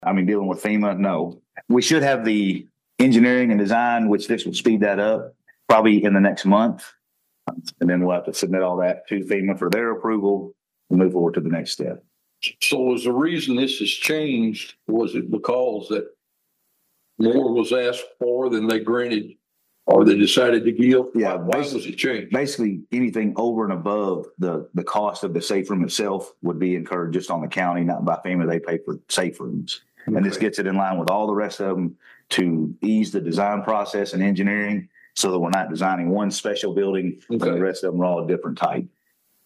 I mean, dealing with FEMA, no. We should have the engineering and design, which this will speed that up probably in the next month. And then we'll have to submit all that to FEMA for their approval and move forward to the next step. So was the reason this has changed, was it because that more was asked for than they granted or they decided to give? Yeah. Why was it changed? Basically, anything over and above the cost of the safe room itself would be incurred just on the county, not by FEMA. They pay for safe rooms. Okay. And this gets it in line with all the rest of them to ease the design process and engineering so that we're not designing one special building and the rest of them are all a different type.